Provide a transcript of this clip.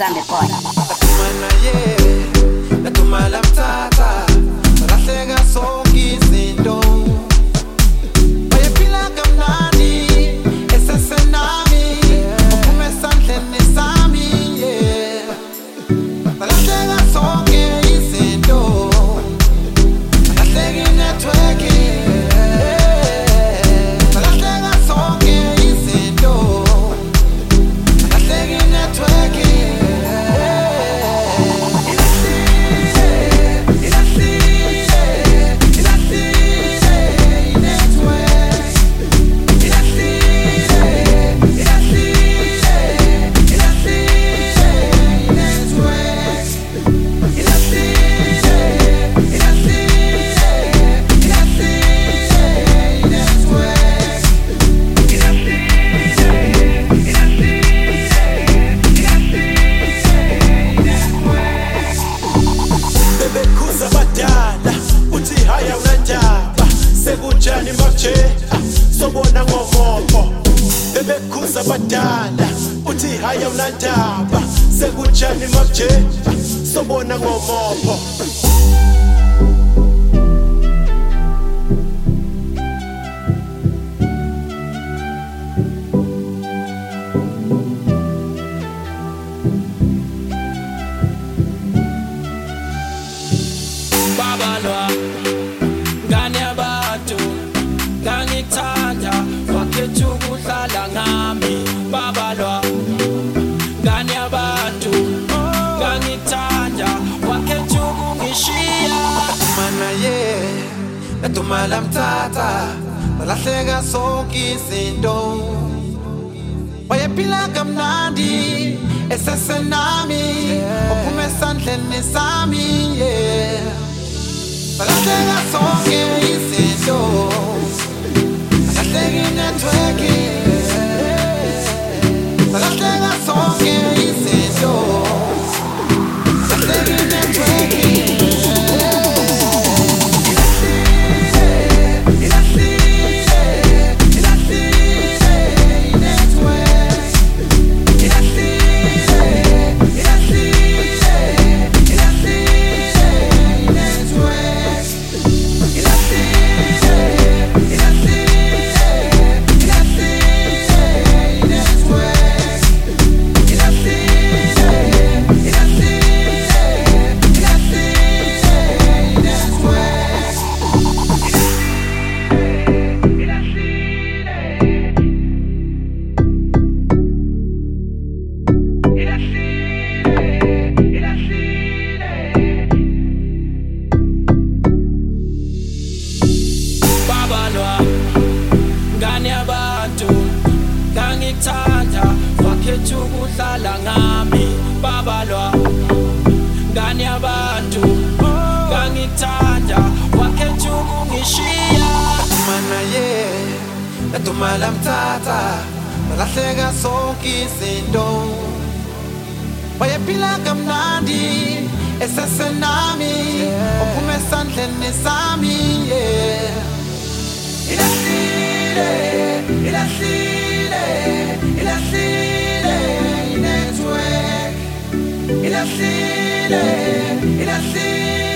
Zambi boy. Latumana ye, latumala mtata, lahleka sonke izinto. Wayephila kamnandi, esesenami, uphume esandleni sami, yeah. Lahleka sonke izinto, lahleka inetwork. Sekujani manje sobona ngomopho bebekhuza badala uthi haya unandaba sekujani manje sobona ngomopho Babalwa ngangithanda wakhetha ukuhlala ngami babalwa ngani abantu ngangithanda wakhetha ukungishiya Latumana ye, latumala mtata, lahleka sonke izinto. Wayephila kamnandi, esesenami, uphume esandleni sami, yeah. Lahleka sonke izinto. ngangithanda wakhetha ukuhlala ngami babalwa ngani abantu ngangithanda wakhetha ukungishiya Latumana ye, latumala mtata, lahleka sonke izinto. Wayephila kamnandi, esesenami, uphume esandleni sami, yeah. Ilahlile inetwork. Ilahlile